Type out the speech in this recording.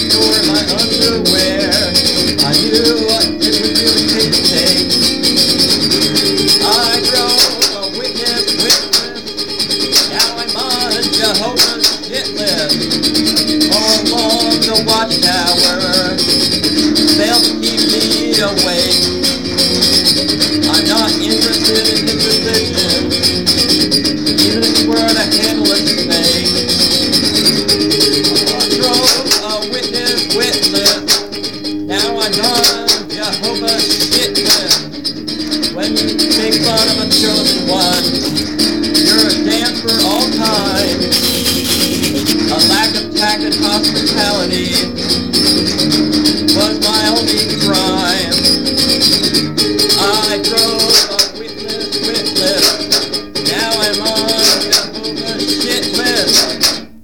store my underwear. I knew what it would really take to take. I drove a witness. Now I'm on Jehovah's hit list. All along the watchtower, failed to keep me awake. I'm not interested in his religion, even if he were to handle it snake. I drove a witness. Now I'm on Jehovah's shit list. When you make fun of a chosen one, you're a damn for all time. A lack of tact and hospitality.